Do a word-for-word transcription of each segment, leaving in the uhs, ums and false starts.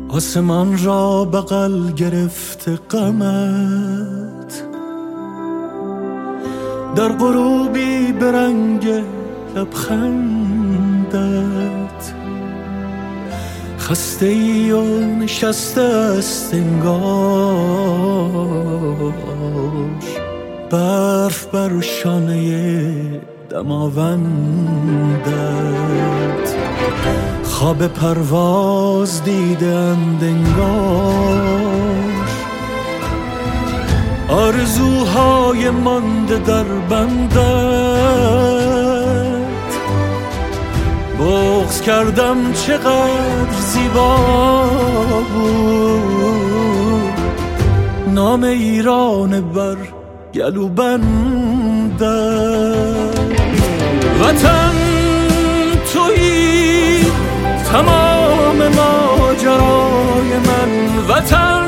آسمان را بغل گرفته غمت، در غروبی به رنگ لبخندت، خسته ای و نشسته است انگار برف بر شانه دماوندت. خواب پرواز دیدند انگار آرزوهای مانده در بندت. بغض کردم چقدر زیبا بود نام ایران بر گلوبندت. وطن تویی تمام ماجرای من، وطن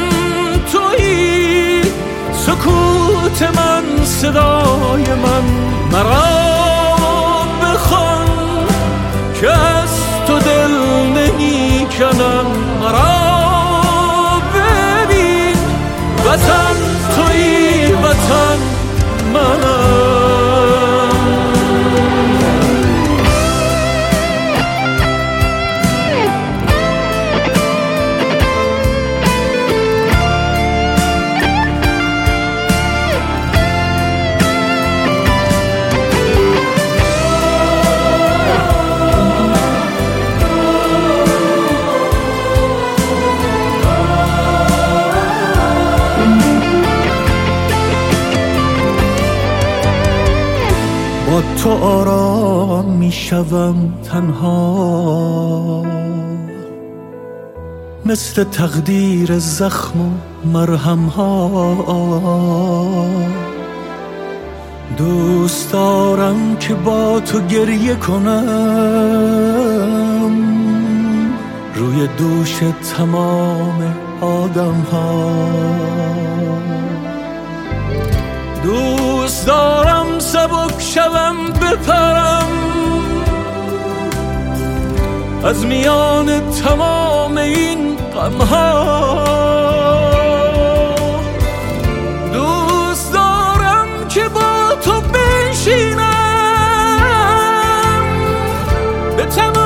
تویی سکوت من صدای من. مرا بخوان که از تو دل نمی کنم، مرا ببین وطن تویی وطن منم. با تو آرام می شوم تنها، مثل تقدیر زخم و مرهم ها. دوست دارم که با تو گریه کنم روی دوش تمام آدم ها. دوست دارم سبک شوم بپرم از میان تمام این غمها. دوست دارم که با تو بنشینم به تمام